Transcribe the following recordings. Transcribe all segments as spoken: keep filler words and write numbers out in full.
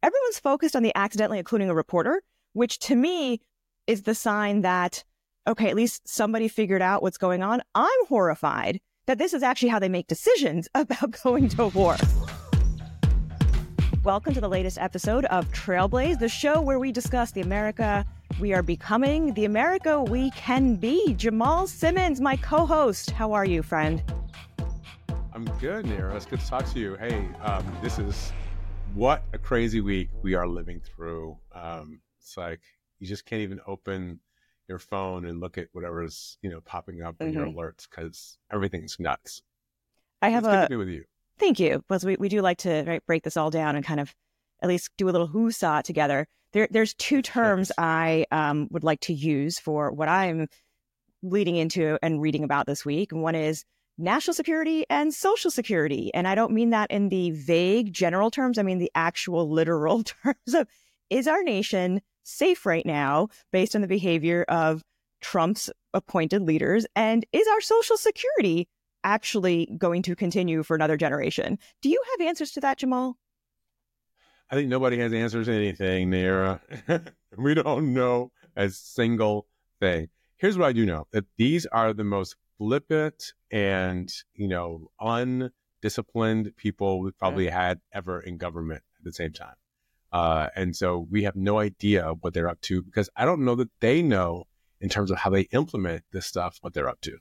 everyone's focused on the accidentally including a reporter, which to me is the sign that, okay, at least somebody figured out what's going on. I'm horrified that this is actually how they make decisions about going to war. Welcome to the latest episode of Trailblaze, the show where we discuss the America we are becoming, the America we can be. Jamal Simmons, my co-host. How are you, friend? I'm good, Neera. It's good to talk to you. Hey, um, this is what a crazy week we are living through. Um, it's like you just can't even open your phone and look at whatever's, you know, popping up in mm-hmm. your alerts because everything's nuts. I have it's a good to be with you. Thank you, because we, we do like to right, break this all down and kind of at least do a little whoosah together. There, there's two terms yes. I um, would like to use for what I'm leading into and reading about this week. And one is national security and social security. And I don't mean that in the vague general terms. I mean the actual literal terms of, is our nation safe right now based on the behavior of Trump's appointed leaders? And is our social security actually going to continue for another generation? Do you have answers to that, Jamal? I think nobody has answers to anything, Neera. We don't know a single thing. Here's what I do know, that these are the most flippant and, you know, undisciplined people we've probably yeah. had ever in government at the same time. Uh, and so we have no idea what they're up to because I don't know that they know in terms of how they implement this stuff, what they're up to.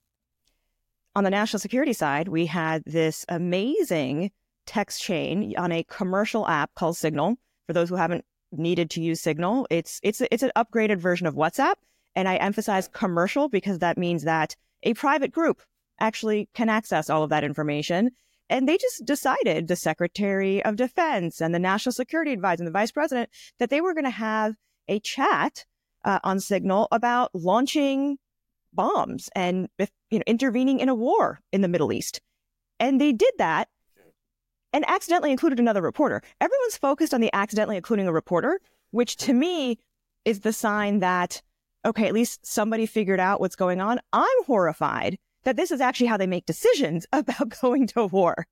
On the national security side, we had this amazing text chain on a commercial app called Signal. For those who haven't needed to use Signal, it's it's it's an upgraded version of WhatsApp. And I emphasize commercial because that means that a private group actually can access all of that information. And they just decided, the Secretary of Defense and the National Security Advisor and the Vice President, that they were going to have a chat uh, on Signal about launching bombs and if, you know, intervening in a war in the Middle East. And they did that and accidentally included another reporter. Everyone's focused on the accidentally including a reporter, which to me is the sign that, okay, at least somebody figured out what's going on. I'm horrified that this is actually how they make decisions about going to war.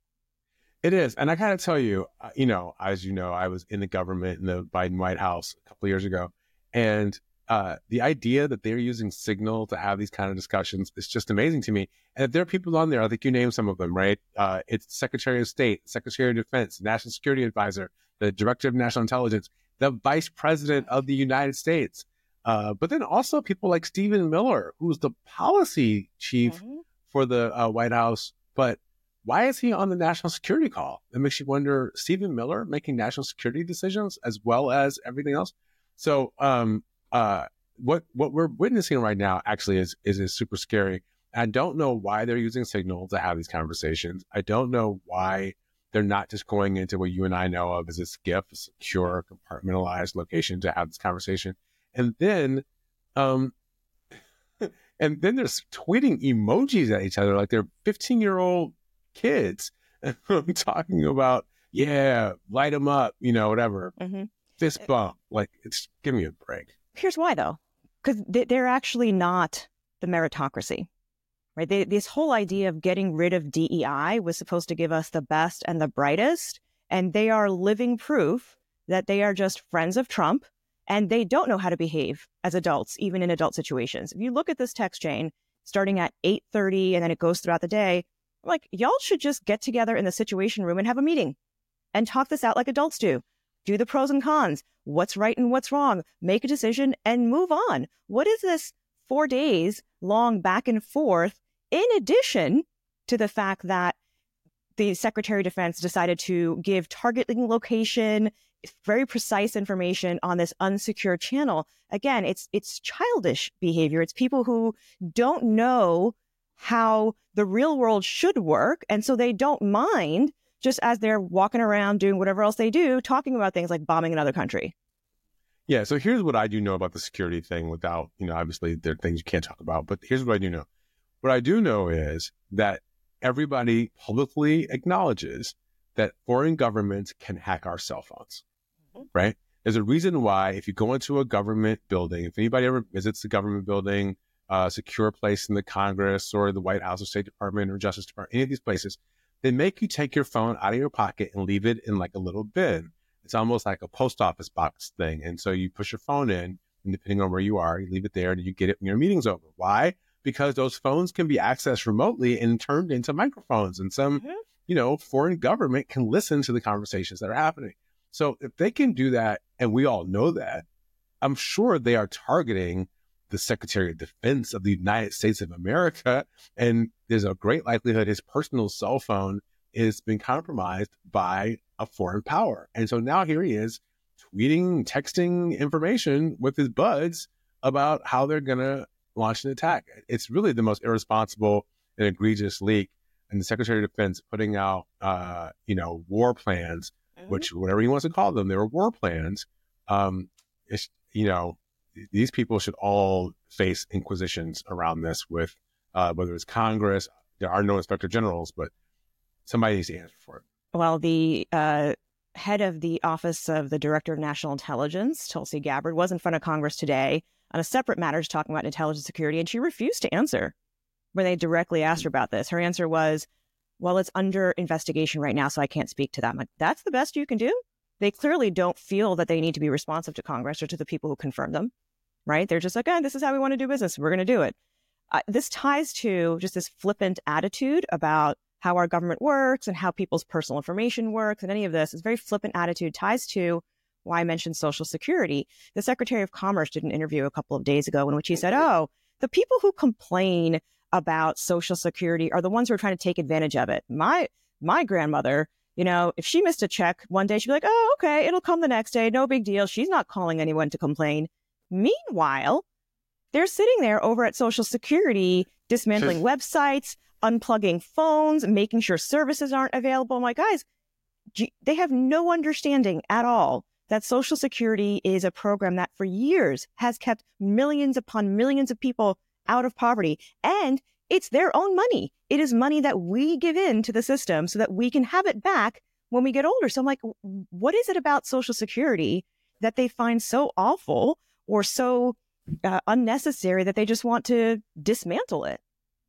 It is. And I got to tell you, uh, you know, as you know, I was in the government in the Biden White House a couple of years ago. And uh, the idea that they're using Signal to have these kind of discussions is just amazing to me. And there are people on there, I think you named some of them, right? Uh, it's Secretary of State, Secretary of Defense, National Security Advisor, the Director of National Intelligence, the Vice President of the United States. Uh, but then also people like Stephen Miller, who's the policy chief mm-hmm. for the uh, White House. But why is he on the national security call? It makes you wonder, Stephen Miller making national security decisions as well as everything else. So um, uh, what what we're witnessing right now actually is, is, is super scary. I don't know why they're using Signal to have these conversations. I don't know why they're not just going into what you and I know of as a SCIF, a secure, compartmentalized location to have this conversation. And then, um, and then there's tweeting emojis at each other like they're fifteen-year-old kids talking about, yeah, light them up, you know, whatever, mm-hmm. fist bump. Like, it's give me a break. Here's why, though, because they're actually not the meritocracy, right? They, this whole idea of getting rid of D E I was supposed to give us the best and the brightest, and they are living proof that they are just friends of Trump. And they don't know how to behave as adults, even in adult situations. If you look at this text chain, starting at eight thirty and then it goes throughout the day, like, y'all should just get together in the Situation Room and have a meeting and talk this out like adults do. Do the pros and cons, what's right and what's wrong, make a decision and move on. What is this four days long back and forth, in addition to the fact that the Secretary of Defense decided to give targeting location, very precise information on this unsecured channel? Again, it's it's childish behavior. It's people who don't know how the real world should work. And so they don't mind, just as they're walking around doing whatever else they do, talking about things like bombing another country. Yeah. So here's what I do know about the security thing without, you know, obviously there are things you can't talk about, but here's what I do know. What I do know is that everybody publicly acknowledges that foreign governments can hack our cell phones. Right? There's a reason why if you go into a government building, if anybody ever visits the government building, a uh, secure place in the Congress or the White House or State Department or Justice Department, any of these places, they make you take your phone out of your pocket and leave it in like a little bin. It's almost like a post office box thing. And so you push your phone in, and depending on where you are, you leave it there and you get it when your meeting's over. Why? Because those phones can be accessed remotely and turned into microphones, and some, mm-hmm. you know, foreign government can listen to the conversations that are happening. So if they can do that, and we all know that, I'm sure they are targeting the Secretary of Defense of the United States of America. And there's a great likelihood his personal cell phone has been compromised by a foreign power. And so now here he is tweeting, texting information with his buds about how they're going to launch an attack. It's really the most irresponsible and egregious leak. And the Secretary of Defense putting out, uh, you know, war plans, mm-hmm. which whatever he wants to call them, they were war plans. Um, it's, you know, these people should all face inquisitions around this with, uh, whether it's Congress, there are no inspector generals, but somebody needs to answer for it. Well, the uh, head of the Office of the Director of National Intelligence, Tulsi Gabbard, was in front of Congress today on a separate matter talking about intelligence security, and she refused to answer when they directly asked her about this. Her answer was, well, it's under investigation right now, so I can't speak to that. I'm like, that's the best you can do? They clearly don't feel that they need to be responsive to Congress or to the people who confirm them, right? They're just like, oh, this is how we want to do business. We're going to do it. Uh, this ties to just this flippant attitude about how our government works and how people's personal information works, and any of this. This very flippant attitude ties to why I mentioned Social Security. The Secretary of Commerce did an interview a couple of days ago in which he said, oh, the people who complain about Social Security are the ones who are trying to take advantage of it. My my grandmother, you know, if she missed a check one day, she'd be like, oh, okay, it'll come the next day. No big deal. She's not calling anyone to complain. Meanwhile, they're sitting there over at Social Security, dismantling websites, unplugging phones, making sure services aren't available. I'm like, guys, they have no understanding at all that Social Security is a program that for years has kept millions upon millions of people out of poverty. And it's their own money. It is money that we give in to the system so that we can have it back when we get older. So I'm like, what is it about Social Security that they find so awful or so uh, unnecessary that they just want to dismantle it?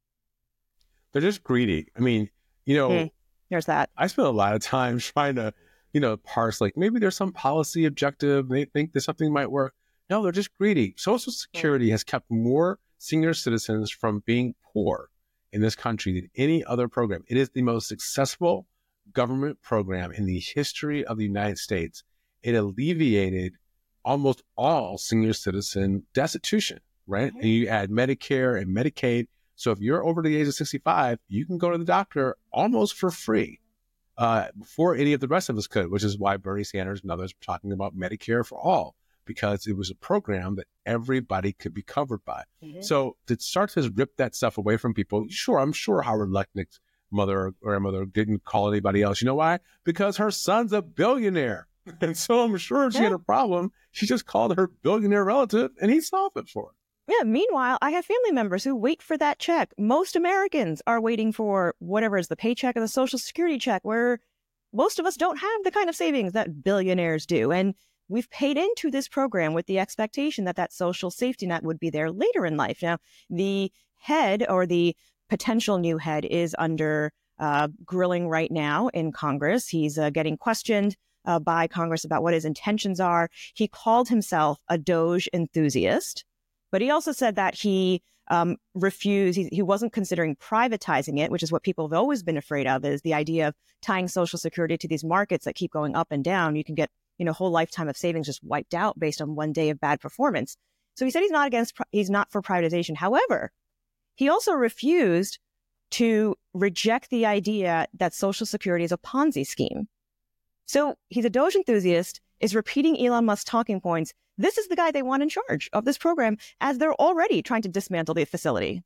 They're just greedy. I mean, you know, mm, there's that. I spent a lot of time trying to, you know, parse, like maybe there's some policy objective. They think that something might work. No, they're just greedy. Social Security mm. has kept more senior citizens from being poor in this country than any other program. It is the most successful government program in the history of the United States. It alleviated almost all senior citizen destitution, right? Mm-hmm. And you add Medicare and Medicaid. So if you're over the age of sixty-five, you can go to the doctor almost for free uh, before any of the rest of us could, which is why Bernie Sanders and others were talking about Medicare for all, because it was a program that everybody could be covered by. Mm-hmm. So to start to rip that stuff away from people, sure, I'm sure Howard Lechnick's mother or grandmother didn't call anybody else. You know why? Because her son's a billionaire. And so I'm sure if she yeah. had a problem, she just called her billionaire relative and he solved it for her. Yeah. Meanwhile, I have family members who wait for that check. Most Americans are waiting for whatever is the paycheck or the Social Security check, where most of us don't have the kind of savings that billionaires do. And we've paid into this program with the expectation that that social safety net would be there later in life. Now, the head or the potential new head is under uh, grilling right now in Congress. He's uh, getting questioned uh, by Congress about what his intentions are. He called himself a Doge enthusiast, but he also said that he um, refused, he, he wasn't considering privatizing it, which is what people have always been afraid of, is the idea of tying Social Security to these markets that keep going up and down. You can get, you know, whole lifetime of savings just wiped out based on one day of bad performance. So he said he's not against, he's not for privatization. However, he also refused to reject the idea that Social Security is a Ponzi scheme. So he's a Doge enthusiast, is repeating Elon Musk's talking points. This is the guy they want in charge of this program, as they're already trying to dismantle the facility.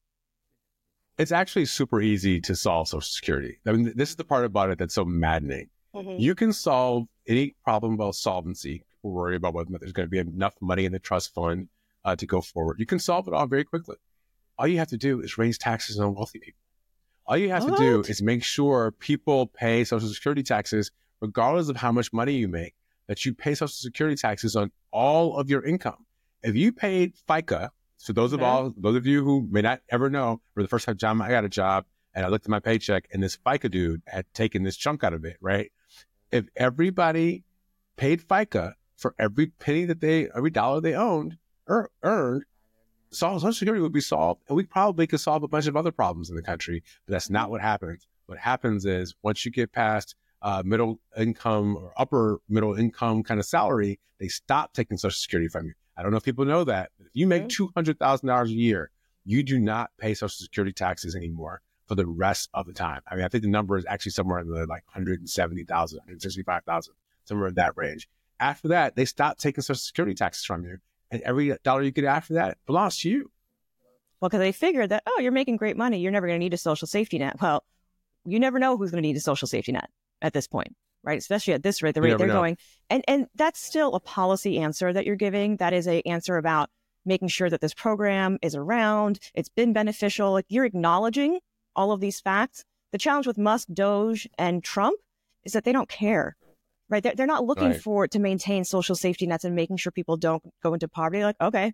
It's actually super easy to solve Social Security. I mean, this is the part about it that's so maddening. Mm-hmm. You can solve any problem about solvency. People worry about whether there's going to be enough money in the trust fund uh, to go forward. You can solve it all very quickly. All you have to do is raise taxes on wealthy people. All you have what? to do is make sure people pay Social Security taxes, regardless of how much money you make, that you pay Social Security taxes on all of your income. If you paid FICA, so those of all, those of you who may not ever know, for the first time, John, I got a job and I looked at my paycheck and this FICA dude had taken this chunk out of it, right? If everybody paid FICA for every penny that they, every dollar they owned or earned, Social Security would be solved, and we probably could solve a bunch of other problems in the country. But that's not what happens. What happens is once you get past uh, middle income or upper middle income kind of salary, they stop taking Social Security from you. I don't know if people know that. But if you make two hundred thousand dollars a year, you do not pay Social Security taxes anymore for the rest of the time. I mean, I think the number is actually somewhere in the like one hundred seventy thousand, one hundred sixty-five thousand, somewhere in that range. After that, they stop taking Social Security taxes from you. And every dollar you get after that belongs to you. Well, because they figured that, oh, you're making great money. You're never going to need a social safety net. Well, you never know who's going to need a social safety net at this point, right? Especially at this rate, the rate they're know. going. And and that's still a policy answer that you're giving. That is a answer about making sure that this program is around. It's been beneficial. Like, you're acknowledging all of these facts. The challenge with Musk, Doge, and Trump is that they don't care. Right. They're, they're not looking right. for to maintain social safety nets and making sure people don't go into poverty. Like, okay,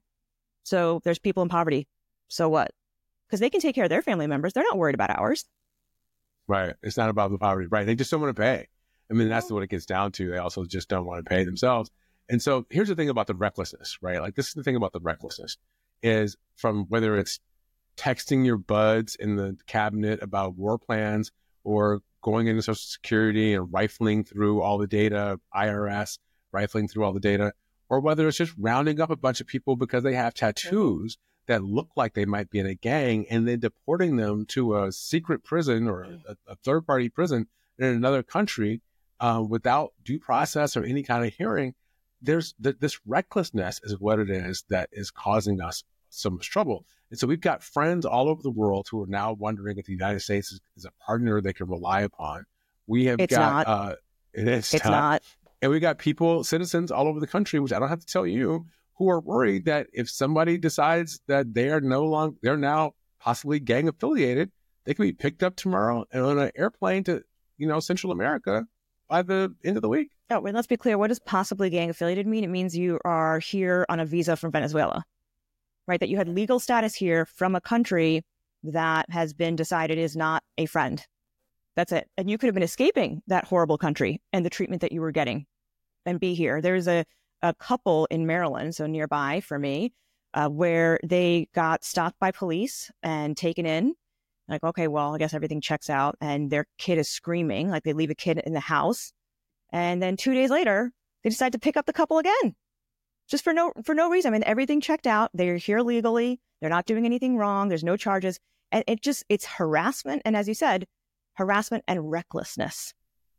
so there's people in poverty. So what? Because they can take care of their family members. They're not worried about ours. Right. It's not about the poverty. Right. They just don't want to pay. I mean, that's what it gets down to. They also just don't want to pay themselves. And so here's the thing about the recklessness, right? Like, this is the thing about the recklessness is from whether it's texting your buds in the cabinet about war plans or going into Social Security and rifling through all the data, I R S, rifling through all the data, or whether it's just rounding up a bunch of people because they have tattoos that look like they might be in a gang and then deporting them to a secret prison or a, a third-party prison in another country uh, without due process or any kind of hearing. There's th- this recklessness is what it is that is causing us so much trouble. And so we've got friends all over the world who are now wondering if the United States is, is a partner they can rely upon. We have it's got, not. Uh, it is it's not. not. And we got people, citizens all over the country, which I don't have to tell you, who are worried that if somebody decides that they are no longer, they're now possibly gang affiliated, they can be picked up tomorrow and on an airplane to, you know, Central America by the end of the week. Oh, well, let's be clear. What does possibly gang affiliated mean? It means you are here on a visa from Venezuela. Right, that you had legal status here from a country that has been decided is not a friend. That's it. And you could have been escaping that horrible country and the treatment that you were getting and be here. There's a, a couple in Maryland, so nearby for me, uh, where they got stopped by police and taken in. Like, okay, well, I guess everything checks out. And their kid is screaming, like they leave a kid in the house. And then two days later, they decide to pick up the couple again. Just for no for no reason. I mean, everything checked out. They're here legally. They're not doing anything wrong. There's no charges. And it just, it's harassment. And as you said, harassment and recklessness.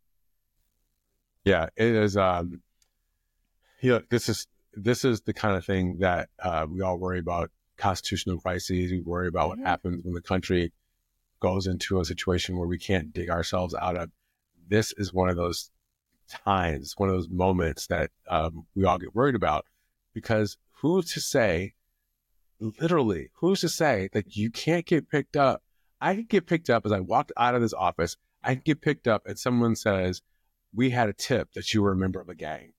Yeah, it is. Um, yeah, this is this is the kind of thing that uh, we all worry about. Constitutional crises. We worry about what mm-hmm. happens when the country goes into a situation where we can't dig ourselves out of. This is one of those times, one of those moments that um, we all get worried about. Because who's to say, literally, who's to say that you can't get picked up? I could get picked up as I walked out of this office. I could get picked up and someone says, we had a tip that you were a member of a gang.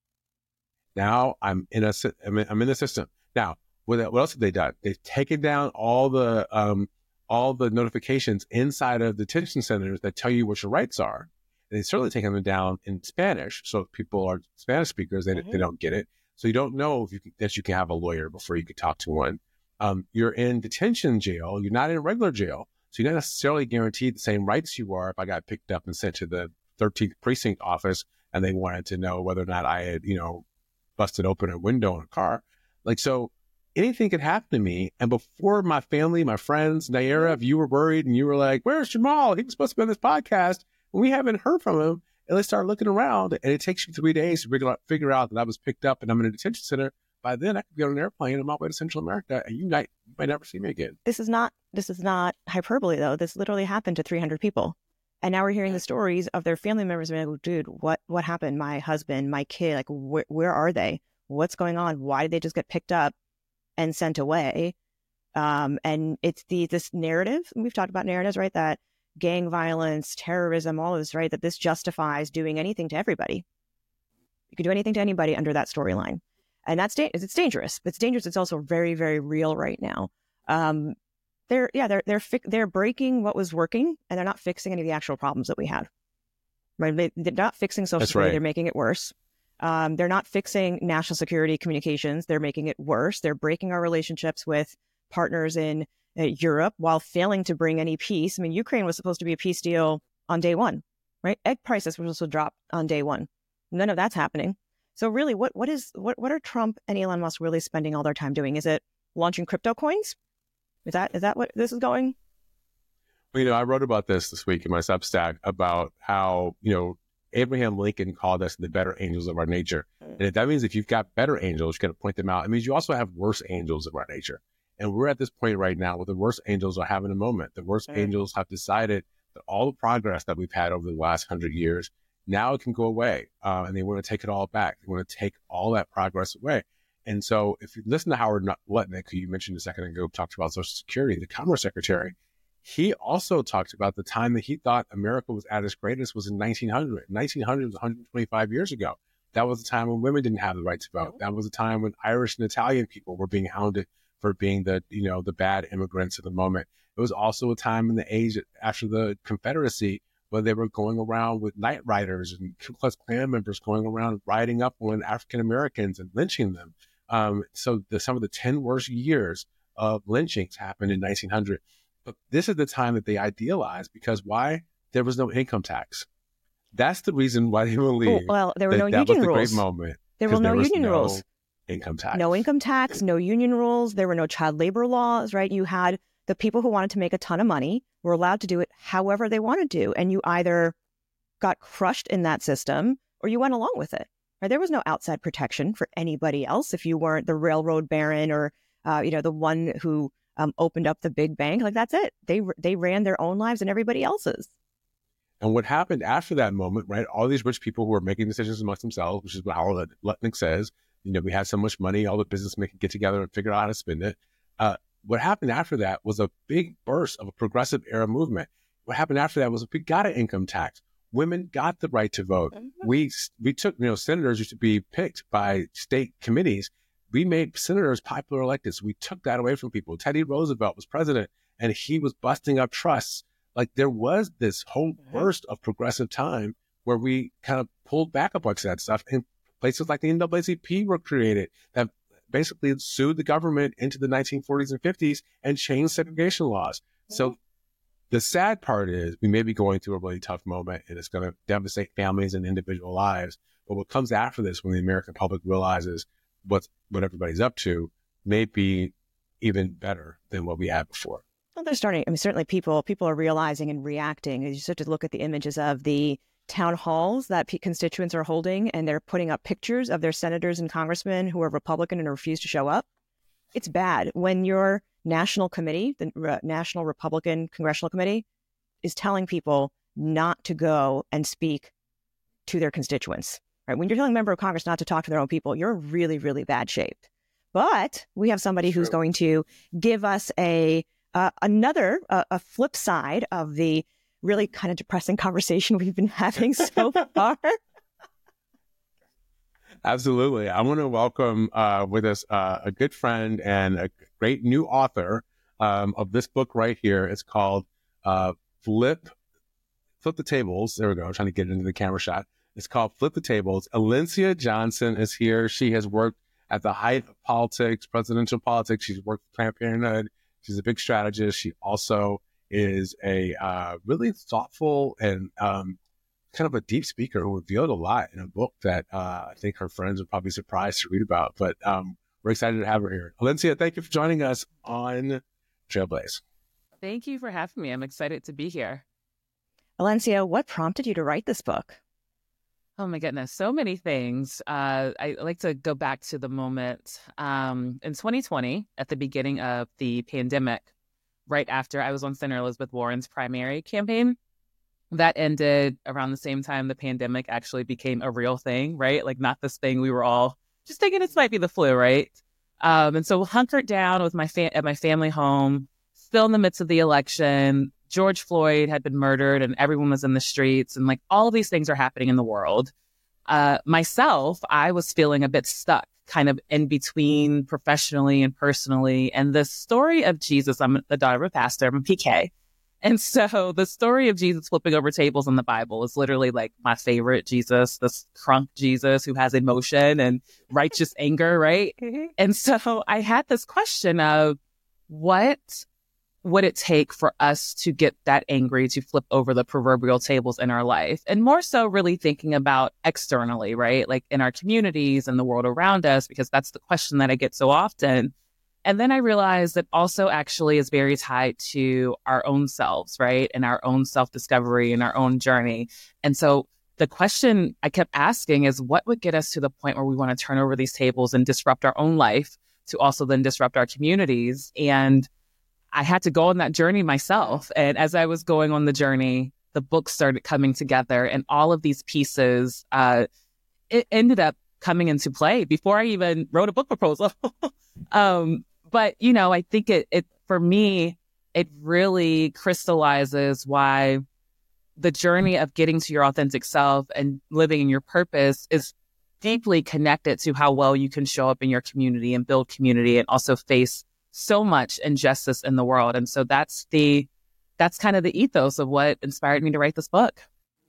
Now I'm in a, I'm in, I'm in the system. Now, what, what else have they done? They've taken down all the, um, all the notifications inside of detention centers that tell you what your rights are. And they've certainly taken them down in Spanish. So if people are Spanish speakers, they, mm-hmm. they don't get it. So you don't know if you can, that you can have a lawyer before you can talk to one. Um, you're in detention jail. You're not in regular jail. So you're not necessarily guaranteed the same rights you are if I got picked up and sent to the thirteenth precinct office and they wanted to know whether or not I had, you know, busted open a window in a car. Like, so anything could happen to me. And before my family, my friends, Naira, if you were worried and you were like, where's Jamal? He was supposed to be on this podcast. And we haven't heard from him. And they start looking around, and it takes you three days to figure out, figure out that I was picked up and I'm in a detention center. By then, I could be on an airplane on my way to Central America, and you might, you might never see me again. This is not this is not hyperbole, though. This literally happened to three hundred people, and now we're hearing the stories of their family members being like, "Dude, what what happened? My husband, my kid, like, wh- where are they? What's going on? Why did they just get picked up and sent away?" Um, and it's the this narrative. We've talked about narratives, right? That gang violence, terrorism, all of this, right? That this justifies doing anything to everybody. You can do anything to anybody under that storyline. And that's da- it's dangerous. It's dangerous. It's also very, very real right now. Um, they're, yeah, they're, they're, fi- they're breaking what was working, and they're not fixing any of the actual problems that we had. Right? They, they're not fixing social security. Right. They're making it worse. Um, they're not fixing national security communications. They're making it worse. They're breaking our relationships with partners in uh, Europe while failing to bring any peace. I mean, Ukraine was supposed to be a peace deal on day one, right? Egg prices were supposed to drop on day one. None of that's happening. So really, what what is what what are Trump and Elon Musk really spending all their time doing? Is it launching crypto coins? Is that is that what this is going? Well, you know, I wrote about this this week in my Substack about how, you know, Abraham Lincoln called us the better angels of our nature. And if that means if you've got better angels, you got to point them out. It means you also have worse angels of our nature. And we're at this point right now where the worst angels are having a moment. The worst mm. angels have decided that all the progress that we've had over the last hundred years, now it can go away. Uh, and they want to take it all back. They want to take all that progress away. And so if you listen to Howard Lutnick, who you mentioned a second ago, talked about Social Security, the Commerce Secretary, he also talked about the time that he thought America was at its greatest was in nineteen hundred. nineteen hundred was one hundred twenty-five years ago. That was the time when women didn't have the right to vote. That was the time when Irish and Italian people were being hounded for being the, you know, the bad immigrants of the moment. It was also a time in the age after the Confederacy where they were going around with night riders and Ku Klux Klan members going around riding up on African Americans and lynching them. Um, so the, some of the ten worst years of lynchings happened in nineteen hundred. But this is the time that they idealized because why? There was no income tax. That's the reason why they believe. Oh, well, there were that no that union was the rules. Great moment. There were no there union no rules. Income tax. No income tax, no union rules. There were no child labor laws, right? You had the people who wanted to make a ton of money were allowed to do it however they wanted to. And you either got crushed in that system or you went along with it. Right? There was no outside protection for anybody else if you weren't the railroad baron or, uh, you know, the one who um, opened up the big bank. Like, that's it. They they ran their own lives and everybody else's. And what happened after that moment, right? All these rich people who were making decisions amongst themselves, which is what Howard Lutnick says, you know, we had so much money, all the businessmen could get together and figure out how to spend it. Uh, what happened after that was a big burst of a progressive era movement. What happened after that was we got an income tax. Women got the right to vote. Mm-hmm. We we took, you know, senators used to be picked by state committees. We made senators popular elected. So we took that away from people. Teddy Roosevelt was president and he was busting up trusts. Like there was this whole mm-hmm. burst of progressive time where we kind of pulled back a bunch of that stuff. And places like the N double A C P were created that basically sued the government into the nineteen forties and fifties and changed segregation laws. Mm-hmm. So the sad part is we may be going through a really tough moment and it's going to devastate families and individual lives. But what comes after this, when the American public realizes what's, what everybody's up to, may be even better than what we had before. Well, they're starting. I mean, certainly people people are realizing and reacting. You just have to look at the images of the town halls that p- constituents are holding, and they're putting up pictures of their senators and congressmen who are Republican and refuse to show up. It's bad when your national committee, the uh, National Republican Congressional Committee, is telling people not to go and speak to their constituents. Right? When you're telling a member of Congress not to talk to their own people, you're in really, really bad shape. But we have somebody True. who's going to give us a uh, another uh, a flip side of the really kind of depressing conversation we've been having so far. Absolutely. I want to welcome uh, with us uh, a good friend and a great new author um, of this book right here. It's called uh, Flip Flip the Tables. There we go. I'm trying to get it into the camera shot. It's called Flip the Tables. Alencia Johnson is here. She has worked at the height of politics, presidential politics. She's worked for Planned Parenthood. She's a big strategist. She also is a uh, really thoughtful and um, kind of a deep speaker who revealed a lot in a book that uh, I think her friends are probably surprised to read about. But um, we're excited to have her here. Alencia, thank you for joining us on Trailblaze. Thank you for having me. I'm excited to be here. Alencia, what prompted you to write this book? Oh my goodness, so many things. Uh, I like to go back to the moment um, in twenty twenty, at the beginning of the pandemic, right after I was on Senator Elizabeth Warren's primary campaign. That ended around the same time the pandemic actually became a real thing, right? Like not this thing we were all just thinking this might be the flu, right? Um, and so hunkered down with my fa- at my family home, still in the midst of the election. George Floyd had been murdered and everyone was in the streets and like all of these things are happening in the world. Uh, myself, I was feeling a bit stuck kind of in between professionally and personally. And the story of Jesus, I'm the daughter of a pastor, I'm a P K. And so the story of Jesus flipping over tables in the Bible is literally like my favorite Jesus, this crunk Jesus who has emotion and righteous anger, right? Mm-hmm. And so I had this question of what would it take for us to get that angry to flip over the proverbial tables in our life? And more so really thinking about externally, right? Like in our communities and the world around us, because that's the question that I get so often. And then I realized that also actually is very tied to our own selves, right? And our own self-discovery and our own journey. And so the question I kept asking is what would get us to the point where we want to turn over these tables and disrupt our own life to also then disrupt our communities? And I had to go on that journey myself. And as I was going on the journey, the book started coming together and all of these pieces, uh, it ended up coming into play before I even wrote a book proposal. um, but, you know, I think it, it, for me, it really crystallizes why the journey of getting to your authentic self and living in your purpose is deeply connected to how well you can show up in your community and build community and also face so much injustice in the world. And so that's the, that's kind of the ethos of what inspired me to write this book.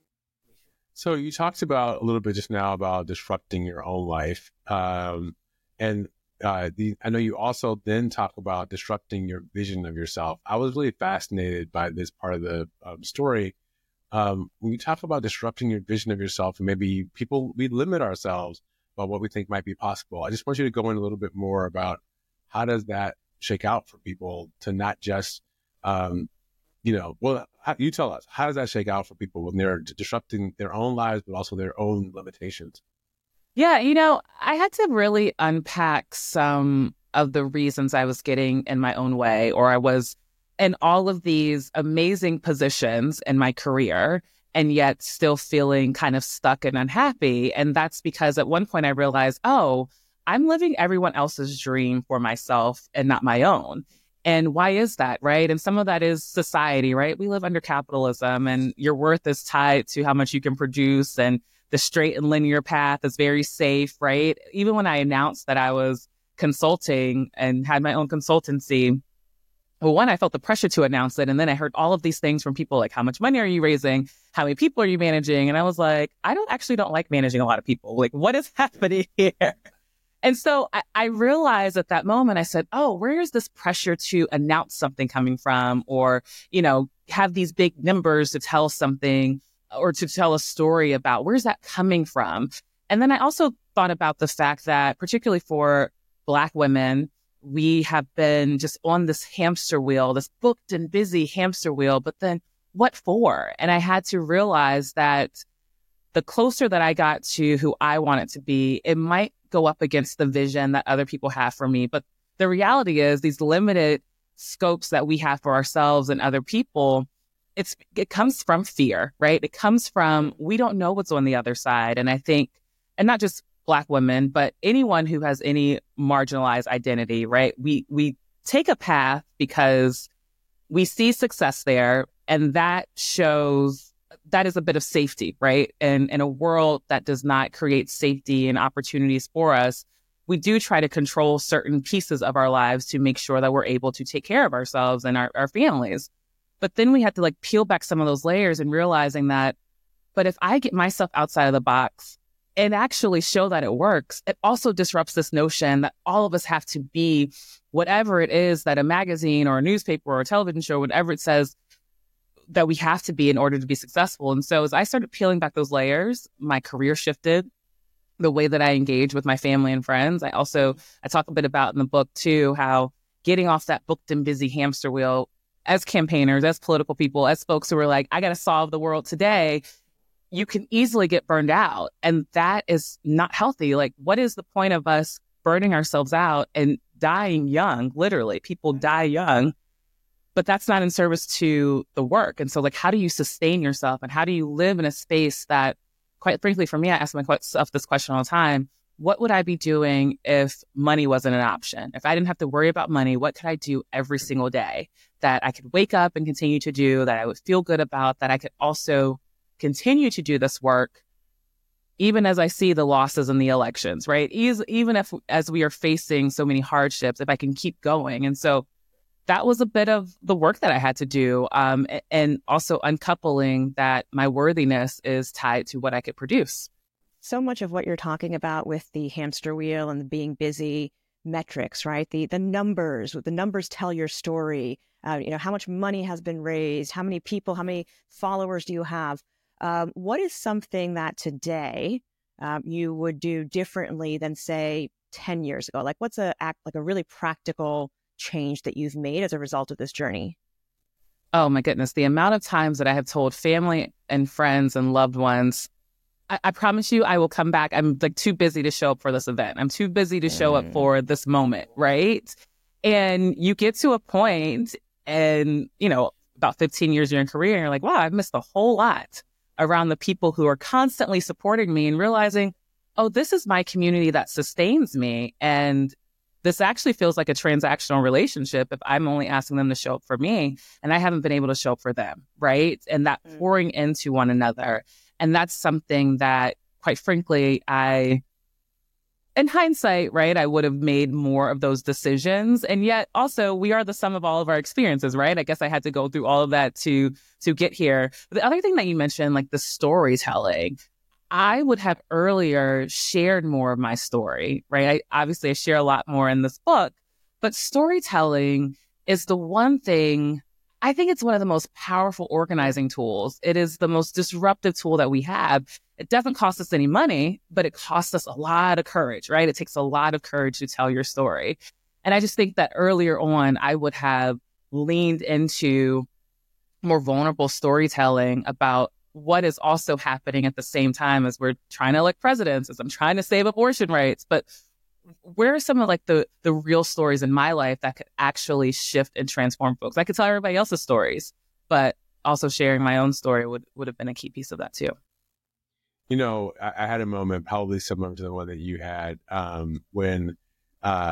So you talked about a little bit just now about disrupting your own life. Um, and uh, the, I know you also then talk about disrupting your vision of yourself. I was really fascinated by this part of the um, story. Um, when you talk about disrupting your vision of yourself, and maybe people, we limit ourselves about what we think might be possible. I just want you to go in a little bit more about how does that shake out for people to not just, um, you know, well, how, you tell us, how does that shake out for people when they're disrupting their own lives, but also their own limitations? Yeah, you know, I had to really unpack some of the reasons I was getting in my own way, or I was in all of these amazing positions in my career and yet still feeling kind of stuck and unhappy. And that's because at one point I realized, oh, I'm living everyone else's dream for myself and not my own. And why is that, right? And some of that is society, right? We live under capitalism and your worth is tied to how much you can produce, and the straight and linear path is very safe, right? Even when I announced that I was consulting and had my own consultancy, well, one, I felt the pressure to announce it. And then I heard all of these things from people like, how much money are you raising? How many people are you managing? And I was like, I don't actually don't like managing a lot of people. Like, what is happening here? And so I, I realized at that moment, I said, oh, where is this pressure to announce something coming from, or, you know, have these big numbers to tell something or to tell a story about? Where's that coming from? And then I also thought about the fact that particularly for Black women, we have been just on this hamster wheel, this booked and busy hamster wheel, but then what for? And I had to realize that the closer that I got to who I wanted to be, it might go up against the vision that other people have for me. But the reality is these limited scopes that we have for ourselves and other people, it's it comes from fear, right? It comes from, we don't know what's on the other side. And I think, and not just Black women, but anyone who has any marginalized identity, right? We, we take a path because we see success there, and that shows that is a bit of safety, right? And in a world that does not create safety and opportunities for us, we do try to control certain pieces of our lives to make sure that we're able to take care of ourselves and our, our families. But then we have to like peel back some of those layers and realizing that, but if I get myself outside of the box and actually show that it works, it also disrupts this notion that all of us have to be whatever it is that a magazine or a newspaper or a television show, whatever it says, that we have to be in order to be successful. And so as I started peeling back those layers, my career shifted, the way that I engage with my family and friends. I also, I talk a bit about in the book too, how getting off that booked and busy hamster wheel as campaigners, as political people, as folks who are like, I got to solve the world today, you can easily get burned out. And that is not healthy. Like, what is the point of us burning ourselves out and dying young? Literally, people die young. But that's not in service to the work. And so like, how do you sustain yourself, and how do you live in a space that, quite frankly, for me, I ask myself this question all the time. What would I be doing if money wasn't an option? If I didn't have to worry about money, what could I do every single day that I could wake up and continue to do, that I would feel good about, that I could also continue to do this work, even as I see the losses in the elections, right? Even if, as we are facing so many hardships, if I can keep going. And so that was a bit of the work that I had to do. Um, and also uncoupling that my worthiness is tied to what I could produce. So much of what you're talking about with the hamster wheel and the being busy metrics, right? The the numbers, the numbers tell your story. Uh, you know, how much money has been raised? How many people, how many followers do you have? Um, what is something that today um, you would do differently than, say, ten years ago? Like, what's a act like a really practical change that you've made as a result of this journey? Oh my goodness, the amount of times that I have told family and friends and loved ones, I, I promise you, I will come back. I'm like too busy to show up for this event. I'm too busy to show up for this moment, right? And you get to a point, and you know, about fifteen years in your career, and you're like, wow, I've missed a whole lot around the people who are constantly supporting me, and realizing, oh, this is my community that sustains me. And this actually feels like a transactional relationship if I'm only asking them to show up for me and I haven't been able to show up for them, right? And that mm. pouring into one another. And that's something that, quite frankly, I, in hindsight, right, I would have made more of those decisions. And yet also we are the sum of all of our experiences, right? I guess I had to go through all of that to to get here. But the other thing that you mentioned, like the storytelling, I would have earlier shared more of my story, right? I, obviously, I share a lot more in this book, but storytelling is the one thing, I think it's one of the most powerful organizing tools. It is the most disruptive tool that we have. It doesn't cost us any money, but it costs us a lot of courage, right? It takes a lot of courage to tell your story. And I just think that earlier on, I would have leaned into more vulnerable storytelling about what is also happening at the same time as we're trying to elect presidents, as I'm trying to save abortion rights. But where are some of like the the real stories in my life that could actually shift and transform folks? I could tell everybody else's stories, but also sharing my own story would, would have been a key piece of that too. You know, I, I had a moment probably similar to the one that you had um, when uh,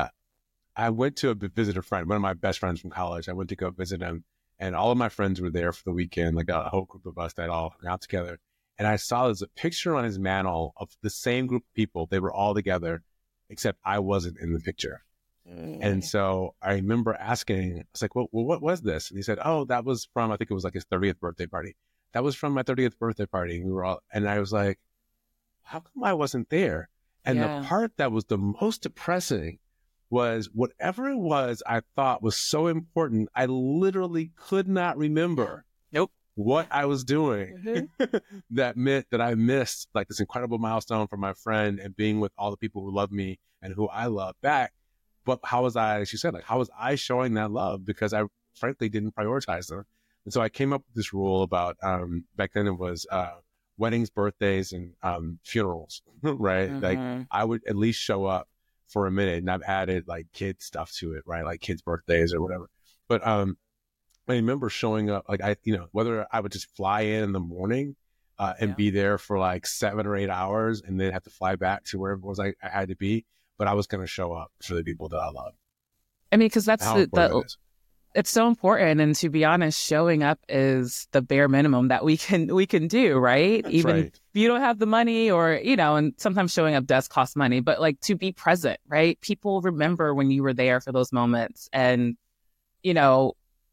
I went to a, visit a friend, one of my best friends from college. I went to go visit him. And all of my friends were there for the weekend, like a whole group of us that all hung out together. And I saw there's a picture on his mantle of the same group of people. They were all together, except I wasn't in the picture. Mm. And so I remember asking, I was like, well, well, what was this? And he said, oh, that was from, I think it was like his thirtieth birthday party. That was from my thirtieth birthday party. And we were all, and I was like, how come I wasn't there? And yeah. the part that was the most depressing was whatever it was I thought was so important, I literally could not remember nope. what I was doing. Mm-hmm. That meant that I missed like this incredible milestone for my friend and being with all the people who love me and who I love back. But how was I, as you said, like, how was I showing that love? Because I frankly didn't prioritize them. And so I came up with this rule about, um, back then it was uh, weddings, birthdays, and um, funerals, right? Mm-hmm. Like I would at least show up for a minute, and I've added like kid stuff to it, right? Like kids' birthdays or whatever. But um, I remember showing up, like I, you know, whether I would just fly in in the morning uh, and yeah. be there for like seven or eight hours and then have to fly back to wherever it was I, I had to be, but I was going to show up for the people that I love. I mean, because that's the, the it's so important. And to be honest, showing up is the bare minimum that we can we can do, right? That's Even right. if you don't have the money, or, you know, and sometimes showing up does cost money, but like to be present, right? People remember when you were there for those moments. And, you know,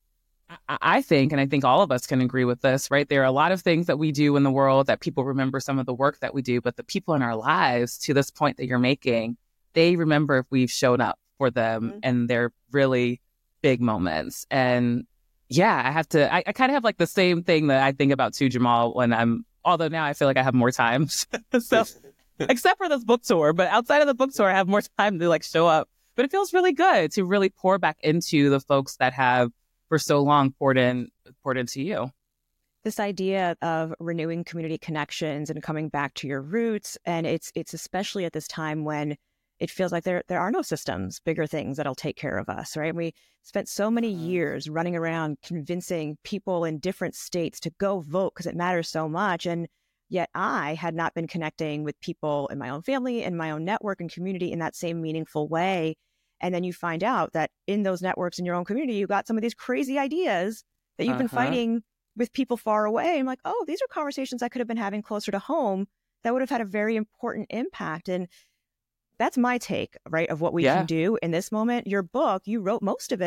I, I think, and I think all of us can agree with this, right? There are a lot of things that we do in the world that people remember some of the work that we do, but the people in our lives, to this point that you're making, they remember if we've shown up for them, mm-hmm. and they're really big moments. And yeah, I have to, I, I kind of have like the same thing that I think about too, Jamal, when I'm, although now I feel like I have more time. So except for this book tour, but outside of the book tour, I have more time to like show up. But it feels really good to really pour back into the folks that have for so long poured in, poured into you. This idea of renewing community connections and coming back to your roots. And it's, it's especially at this time when it feels like there there are no systems, bigger things that'll take care of us, right? We spent so many years running around convincing people in different states to go vote because it matters so much. And yet I had not been connecting with people in my own family and my own network and community in that same meaningful way. And then you find out that in those networks in your own community, you got some of these crazy ideas that you've uh-huh. been fighting with people far away. I'm like, oh, these are conversations I could have been having closer to home that would have had a very important impact. And that's my take, right, of what we yeah. can do in this moment. Your book, you wrote most of it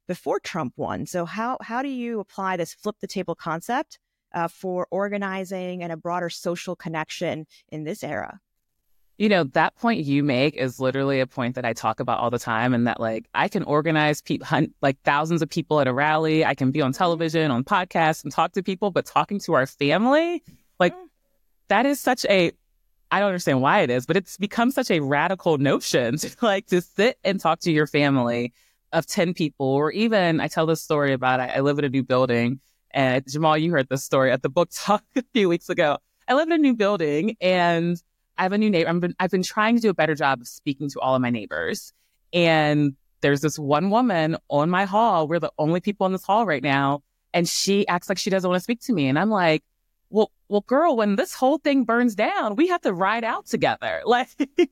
before Trump won. So how how do you apply this flip the table concept uh, for organizing and a broader social connection in this era? You know, that point you make is literally a point that I talk about all the time, and that like I can organize people, like thousands of people at a rally. I can be on television, on podcasts and talk to people, but talking to our family, like that is such a, I don't understand why it is, but it's become such a radical notion to like to sit and talk to your family of ten people, or even I tell this story about, I, I live in a new building, and Jamal, you heard this story at the book talk a few weeks ago. I live in a new building and I have a new neighbor. I've been, I've been trying to do a better job of speaking to all of my neighbors. And there's this one woman on my hall. We're the only people in this hall right now. And she acts like she doesn't want to speak to me. And I'm like, well, well, girl, when this whole thing burns down, we have to ride out together. Like,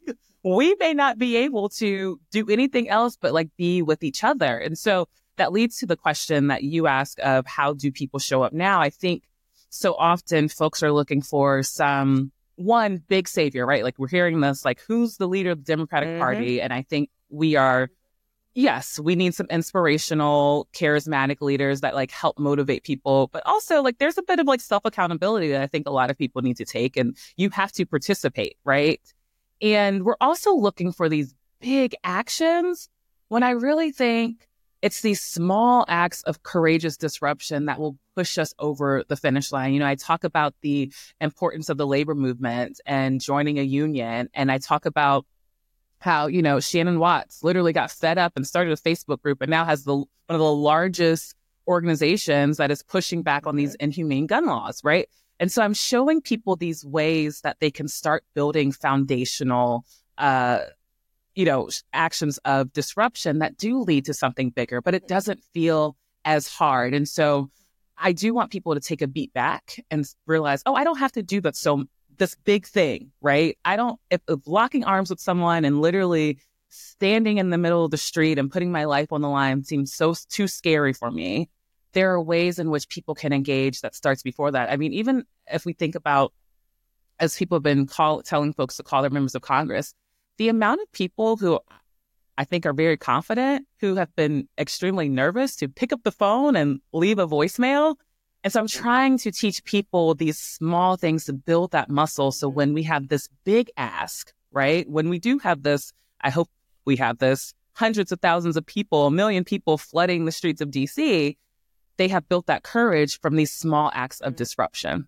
we may not be able to do anything else but like be with each other. And so that leads to the question that you ask of how do people show up now? I think so often folks are looking for some one big savior, right? Like we're hearing this, like who's the leader of the Democratic mm-hmm. Party? And I think we are, yes, we need some inspirational, charismatic leaders that like help motivate people. But also like there's a bit of like self-accountability that I think a lot of people need to take, and you have to participate, right? And we're also looking for these big actions when I really think it's these small acts of courageous disruption that will push us over the finish line. You know, I talk about the importance of the labor movement and joining a union. And I talk about how, you know, Shannon Watts literally got fed up and started a Facebook group and now has the one of the largest organizations that is pushing back on these inhumane gun laws, right? And so I'm showing people these ways that they can start building foundational uh you know, actions of disruption that do lead to something bigger, but it doesn't feel as hard. And so I do want people to take a beat back and realize, oh, I don't have to do that. So this big thing, right? I don't, if, if locking arms with someone and literally standing in the middle of the street and putting my life on the line seems so too scary for me. There are ways in which people can engage that starts before that. I mean, even if we think about, as people have been call, telling folks to call their members of Congress, the amount of people who I think are very confident, who have been extremely nervous to pick up the phone and leave a voicemail. And so I'm trying to teach people these small things to build that muscle. So when we have this big ask, right, when we do have this, I hope we have this, hundreds of thousands of people, a million people flooding the streets of D C, they have built that courage from these small acts of disruption.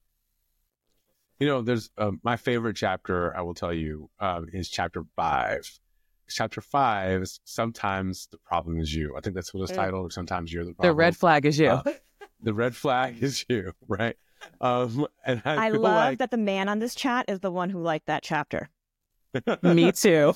You know, there's uh, my favorite chapter, I will tell you, uh, is chapter five. Chapter five is sometimes the problem is you. I think that's what it's titled, or sometimes you're the problem. The red flag is you. Uh, the red flag is you, right? Um, and I, I love like... that the man on this chat is the one who liked that chapter. Me too.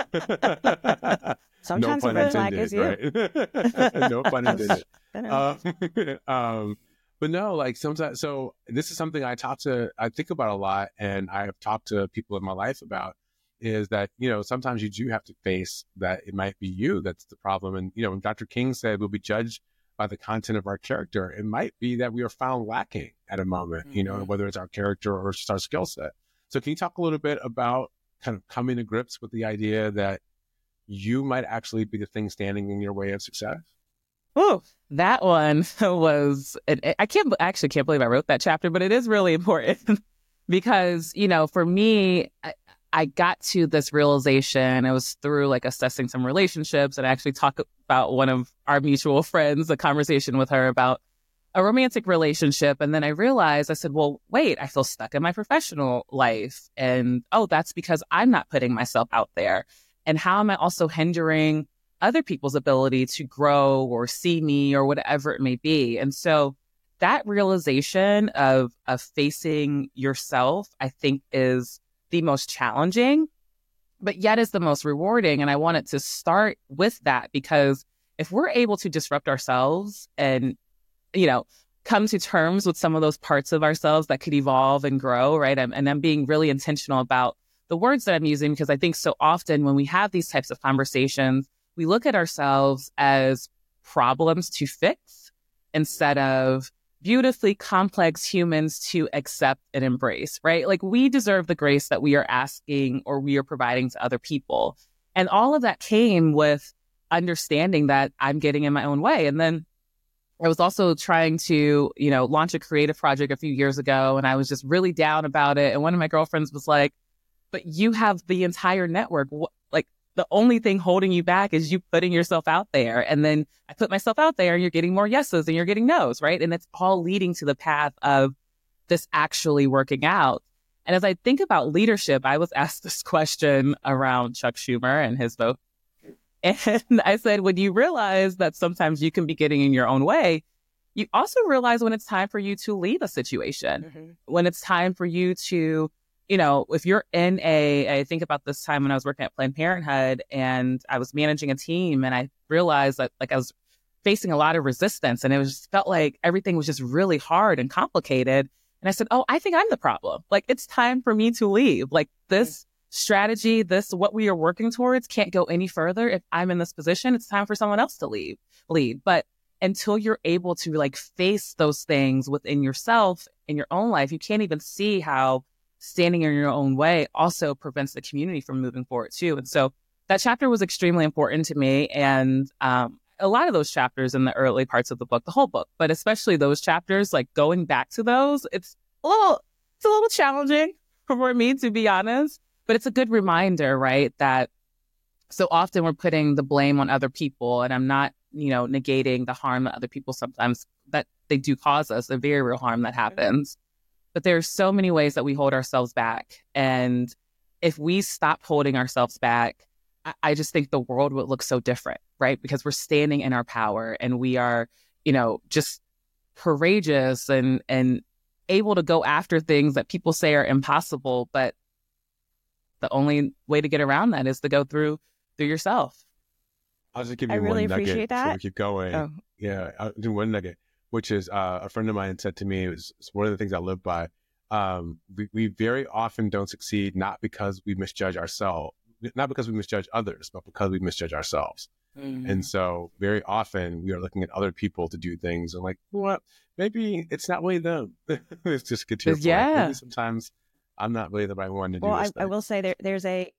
Sometimes no the red flag is you. Right? No pun intended. um, um, But no, like sometimes, so this is something I talk to, I think about a lot, and I have talked to people in my life about, is that, you know, sometimes you do have to face that it might be you that's the problem. And, you know, when Doctor King said we'll be judged by the content of our character, it might be that we are found lacking at a moment, mm-hmm. you know, whether it's our character or just our skill set. So can you talk a little bit about kind of coming to grips with the idea that you might actually be the thing standing in your way of success? Oh, that one was, I can't, I actually can't believe I wrote that chapter, but it is really important because, you know, for me, I, I got to this realization. It was through like assessing some relationships, and I actually talked about one of our mutual friends, a conversation with her about a romantic relationship. And then I realized, I said, well, wait, I feel stuck in my professional life. And, oh, that's because I'm not putting myself out there. And how am I also hindering other people's ability to grow or see me or whatever it may be? And so that realization of, of facing yourself, I think, is the most challenging, but yet is the most rewarding. And I wanted to start with that because if we're able to disrupt ourselves and, you know, come to terms with some of those parts of ourselves that could evolve and grow, right? And, and I'm being really intentional about the words that I'm using, because I think so often when we have these types of conversations, we look at ourselves as problems to fix instead of beautifully complex humans to accept and embrace, right? Like we deserve the grace that we are asking or we are providing to other people. And all of that came with understanding that I'm getting in my own way. And then I was also trying to, you know, launch a creative project a few years ago, and I was just really down about it. And one of my girlfriends was like, but you have the entire network. Like, the only thing holding you back is you putting yourself out there. And then I put myself out there and you're getting more yeses and you're getting nos, right? And it's all leading to the path of this actually working out. And as I think about leadership, I was asked this question around Chuck Schumer and his vote. And I said, when you realize that sometimes you can be getting in your own way, you also realize when it's time for you to leave a situation, mm-hmm. when it's time for you to, you know, if you're in a, I think about this time when I was working at Planned Parenthood and I was managing a team, and I realized that like I was facing a lot of resistance, and it was just felt like everything was just really hard and complicated. And I said, oh, I think I'm the problem. Like, it's time for me to leave. Like, this strategy, this, what we are working towards can't go any further. If I'm in this position, it's time for someone else to leave, lead. But until you're able to like face those things within yourself in your own life, you can't even see how standing in your own way also prevents the community from moving forward too. And so that chapter was extremely important to me. And um, a lot of those chapters in the early parts of the book, the whole book, but especially those chapters, like going back to those, it's a little, it's a little challenging for me, to be honest. But it's a good reminder, right, that so often we're putting the blame on other people, and I'm not, you know, negating the harm that other people sometimes that they do cause us, a very real harm that happens. But there's so many ways that we hold ourselves back. And if we stop holding ourselves back, I, I just think the world would look so different, right? Because we're standing in our power and we are, you know, just courageous and, and able to go after things that people say are impossible, but the only way to get around that is to go through through yourself. I'll just give you I really one appreciate nugget that. before we keep going. Oh. Yeah, I'll do one nugget, which is uh, a friend of mine said to me, it was one of the things I live by. Um, we, we very often don't succeed, not because we misjudge ourselves, not because we misjudge others, but because we misjudge ourselves. Mm-hmm. And so very often we are looking at other people to do things and like, what? Maybe it's not really them. It's just get to your point. Yeah. Maybe sometimes I'm not really the right one to well, do this I, I will say there, there's a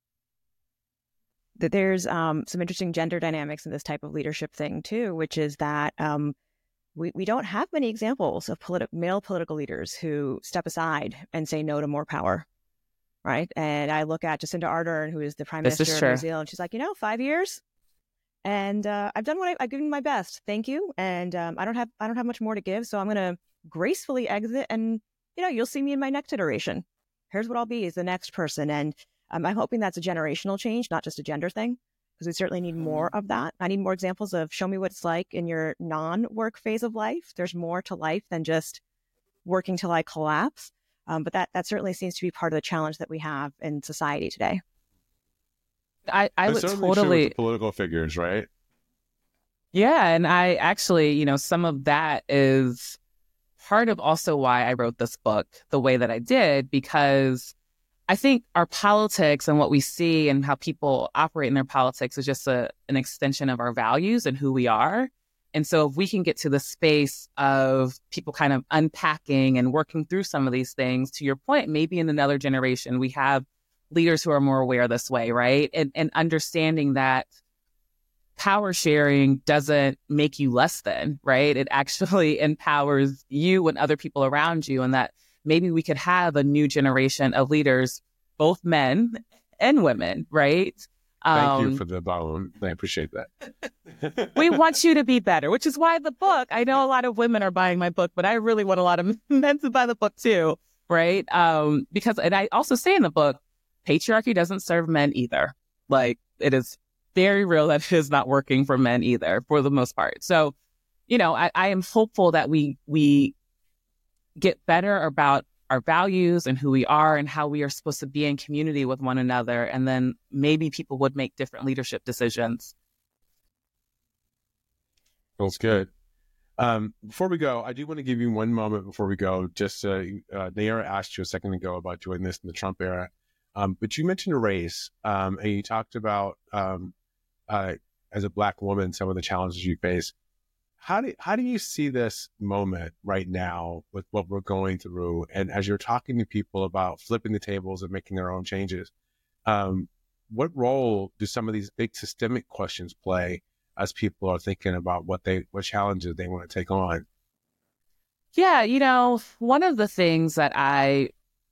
that there's um, some interesting gender dynamics in this type of leadership thing too, which is that um, we, we don't have many examples of politi- male political leaders who step aside and say no to more power, right? And I look at Jacinda Ardern, who is the Prime this Minister of New Zealand. She's like, you know, five years, and uh, I've done what I, I've given my best. Thank you, and um, I don't have I don't have much more to give, so I'm going to gracefully exit, and you know, you'll see me in my next iteration. Here's what I'll be as the next person. And um, I'm hoping that's a generational change, not just a gender thing, because we certainly need more of that. I need more examples of show me what it's like in your non-work phase of life. There's more to life than just working till I collapse. Um, but that, that certainly seems to be part of the challenge that we have in society today. I, I would totally... With the political figures, right? Yeah. And I actually, you know, some of that is part of also why I wrote this book the way that I did, because I think our politics and what we see and how people operate in their politics is just a, an extension of our values and who we are. And so if we can get to the space of people kind of unpacking and working through some of these things, to your point, maybe in another generation, we have leaders who are more aware this way, right? And, and understanding that power sharing doesn't make you less than, right? It actually empowers you and other people around you, and that maybe we could have a new generation of leaders, both men and women, right? Thank um, you for the bone. I appreciate that. We want you to be better, which is why the book, I know a lot of women are buying my book, but I really want a lot of men to buy the book too, right? Um, because, and I also say in the book, patriarchy doesn't serve men either. Like, it is very real that it is not working for men either, for the most part. So, you know, I, I am hopeful that we we get better about our values and who we are and how we are supposed to be in community with one another. And then maybe people would make different leadership decisions. Feels good. Um, before we go, I do want to give you one moment before we go. Just uh, uh, Nayara asked you a second ago about doing this in the Trump era. Um, but you mentioned race, um, and you talked about, um, uh, as a Black woman, some of the challenges you face. How do how do you see this moment right now with what we're going through? And as you're talking to people about flipping the tables and making their own changes, um, what role do some of these big systemic questions play as people are thinking about what they, what challenges they want to take on? Yeah, you know, one of the things that I,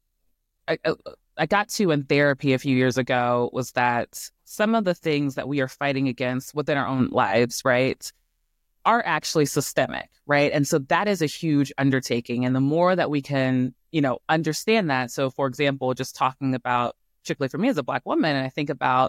I, I got to in therapy a few years ago was that some of the things that we are fighting against within our own lives, right, are actually systemic, right? And so that is a huge undertaking. And the more that we can, you know, understand that. So, for example, just talking about, particularly for me as a Black woman, and I think about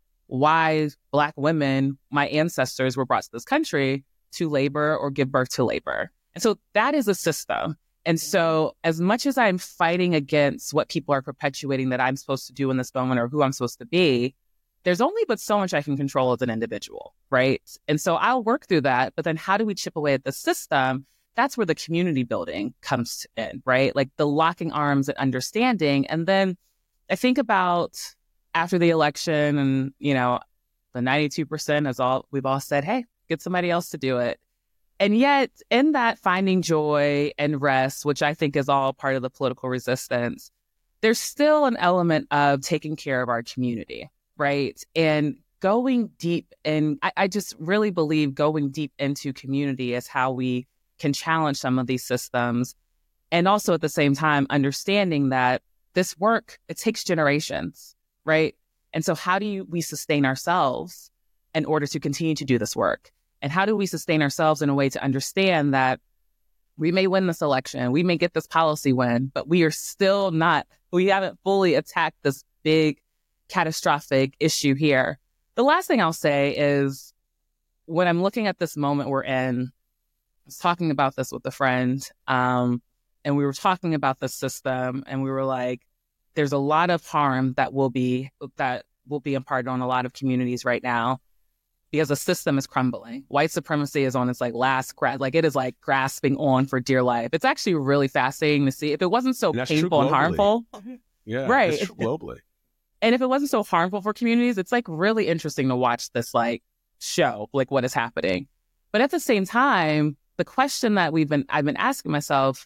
why Black women, my ancestors, were brought to this country to labor or give birth to labor. And so that is a system. And so as much as I'm fighting against what people are perpetuating that I'm supposed to do in this moment or who I'm supposed to be, there's only but so much I can control as an individual, right? And so I'll work through that. But then how do we chip away at the system? That's where the community building comes in, right? Like the locking arms and understanding. And then I think about after the election and, you know, the ninety-two percent is all, we've all said, hey, get somebody else to do it. And yet in that finding joy and rest, which I think is all part of the political resistance, there's still an element of taking care of our community, right? And going deep in, I, I just really believe going deep into community is how we can challenge some of these systems. And also at the same time, understanding that this work, it takes generations, right? And so how do you, we sustain ourselves in order to continue to do this work? And how do we sustain ourselves in a way to understand that we may win this election, we may get this policy win, but we are still not, we haven't fully attacked this big catastrophic issue here. The last thing I'll say is when I'm looking at this moment we're in, I was talking about this with a friend, um, and we were talking about the system, and we were like, there's a lot of harm that will be, that will be imparted on a lot of communities right now, because the system is crumbling. White supremacy is on its like last grasp, like it is like grasping on for dear life. It's actually really fascinating to see. If it wasn't so painful and harmful, yeah, right? It's true globally. And if it wasn't so harmful for communities, it's like really interesting to watch this like show, like what is happening. But at the same time, the question that we've been, I've been asking myself,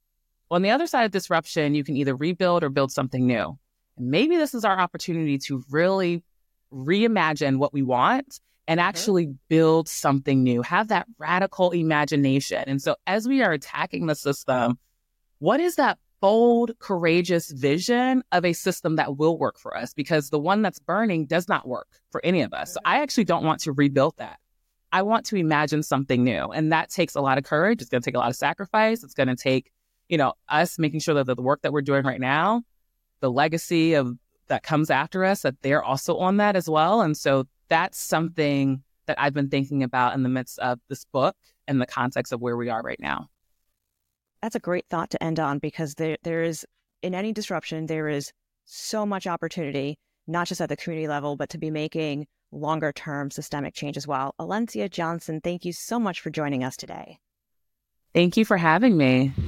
on the other side of disruption, you can either rebuild or build something new. And maybe this is our opportunity to really reimagine what we want and actually build something new, have that radical imagination. And so as we are attacking the system, what is that bold, courageous vision of a system that will work for us? Because the one that's burning does not work for any of us. So I actually don't want to rebuild that. I want to imagine something new. And that takes a lot of courage. It's going to take a lot of sacrifice. It's going to take, you know, us making sure that the work that we're doing right now, the legacy of that comes after us, that they're also on that as well. And so that's something that I've been thinking about in the midst of this book and the context of where we are right now. That's a great thought to end on, because there, there is, in any disruption, there is so much opportunity, not just at the community level, but to be making longer term systemic change as well. Alencia Johnson, thank you so much for joining us today. Thank you for having me.